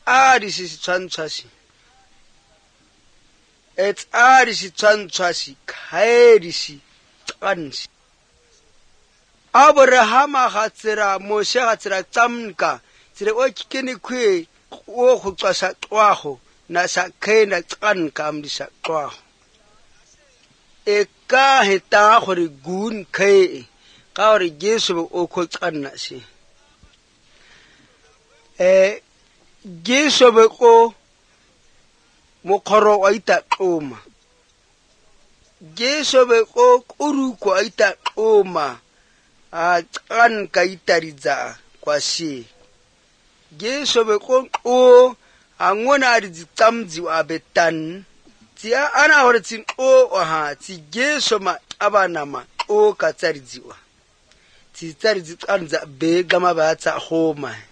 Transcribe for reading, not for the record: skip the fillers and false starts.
tsari si tshwantshwasi tsari si tshwantshwasi khaedi si tsansi Abrahama ga tsira Moshe ga tsira tsamka tsire o kikini kwe o go tsasa twago na sa khena tsanka amdi sa twago ka heta gore gun khe ka gore Jesu o go tsanna se Jesu be go mokhoro wa itatloma Jesu be go kuruko itatloma a tsanka itaridza kwa si Jesu be go o angona di tsamdzi wa betan tia ana hore tsin o ha ti Jesu ma abana ma o ka tsaridziwa ti tsaridzi tsanza be gama ba tsa homa